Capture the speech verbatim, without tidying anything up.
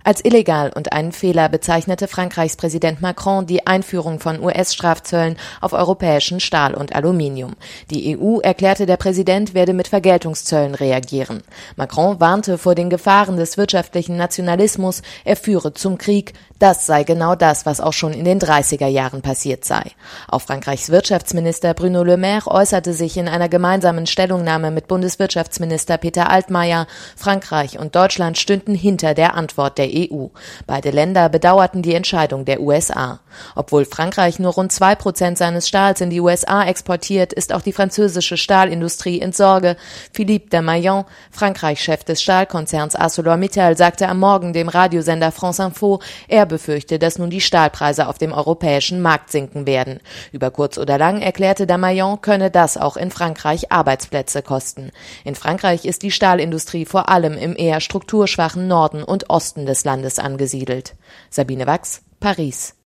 Als illegal und einen Fehler bezeichnete Frankreichs Präsident Macron die Einführung von U S-Strafzöllen auf europäischen Stahl und Aluminium. Die E U erklärte, der Präsident werde mit Vergeltungszöllen reagieren. Macron warnte vor den Gefahren des wirtschaftlichen Nationalismus, er führe zum Krieg. Das sei genau das, was auch schon in den dreißiger Jahren passiert sei. Auch Frankreichs Wirtschaftsminister Bruno Le Maire äußerte sich in einer gemeinsamen Stellungnahme mit Bundeswirtschaftsminister Peter Altmaier. Frankreich und Deutschland stünden hinter der Antwort der E U. Beide Länder bedauerten die Entscheidung der U S A. Obwohl Frankreich nur rund zwei Prozent seines Stahls in die U S A exportiert, ist auch die französische Stahlindustrie in Sorge. Philippe de Maillan, Frankreich-Chef des Stahlkonzerns ArcelorMittal, sagte am Morgen dem Radiosender France Info, er befürchte, dass nun die Stahlpreise auf dem europäischen Markt sinken werden. Über kurz oder lang, erklärte de Maillan, könne das auch in Frankreich Arbeitsplätze kosten. In Frankreich ist die Stahlindustrie vor allem im eher strukturschwachen Norden und Osten des Landes angesiedelt. Sabine Wachs, Paris.